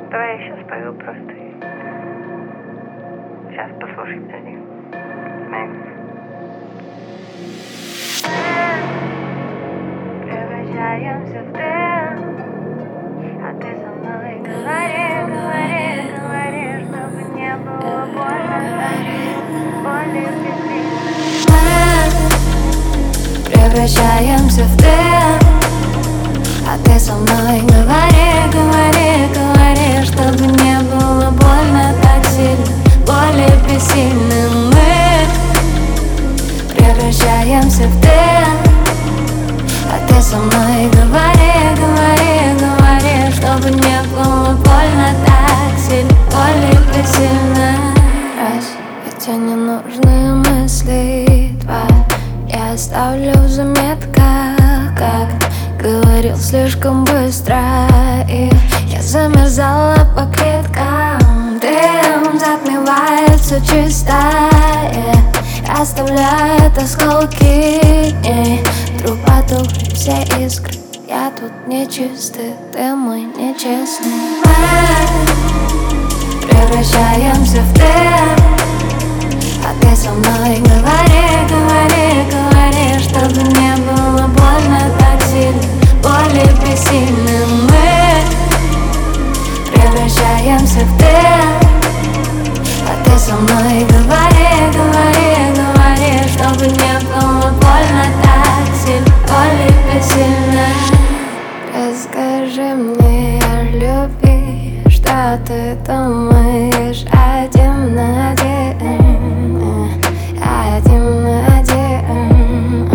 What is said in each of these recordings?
Давай я сейчас пою просто. Сейчас послушай, подожди. Превращаемся в дым, а ты со мной говори, говори, говори, чтобы не было больно, более бессильно. Превращаемся в дым, а ты со мной говори, говори, говори, чтобы не было больно так сильно, более бессильно. Мы превращаемся в дым, а ты со мной говори, говори, говори, чтобы не было больно так сильно, более бессильно. Раз эти ненужные мысли, два я оставлю в заметках, как говорил слишком быстро, и я замерзала по клеткам. Дым затмевает все чистое, оставляет осколки, вдруг потухли все искры. Я тут нечистый, ты мой нечестный. Мы превращаемся в дым, а ты со мной говори, говори, говори, чтобы не было больно так сильно, более бессильно. Мы превращаемся в дым, а ты со мной говори, говори, говори, чтобы не было больно так сильно, более бессильно. Расскажи мне о любви, что ты думаешь один на один, один на один.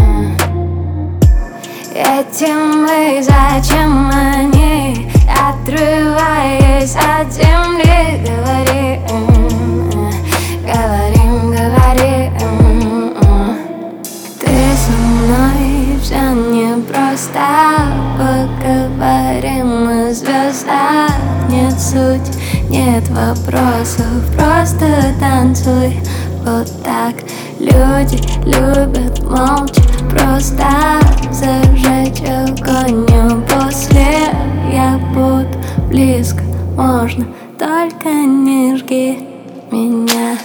Этим мы зачем они, отрываясь от земли, говорим, говорим, говорим. Ты со мной все непросто, поговорим о звездах. Нет суть, нет вопросов, просто танцуй вот так. Люди любят молча, просто зажечь огонь. После я буду близко, можно, только не жги меня.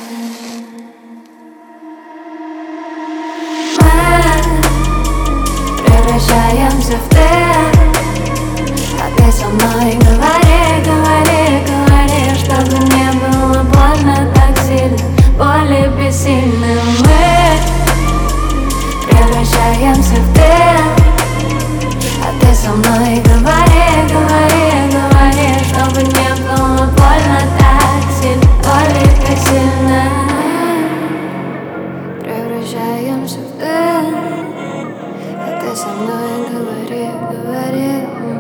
Мы превращаемся в дым, а ты со мной говори, говори, говори, чтобы не было больно так сильно, более бессильно. Мы превращаемся в дым, а ты со мной говори, говори, говори, чтобы не было больно так сильно, более бессильно. Превращаемся в дым, а ты со мной говори, говори.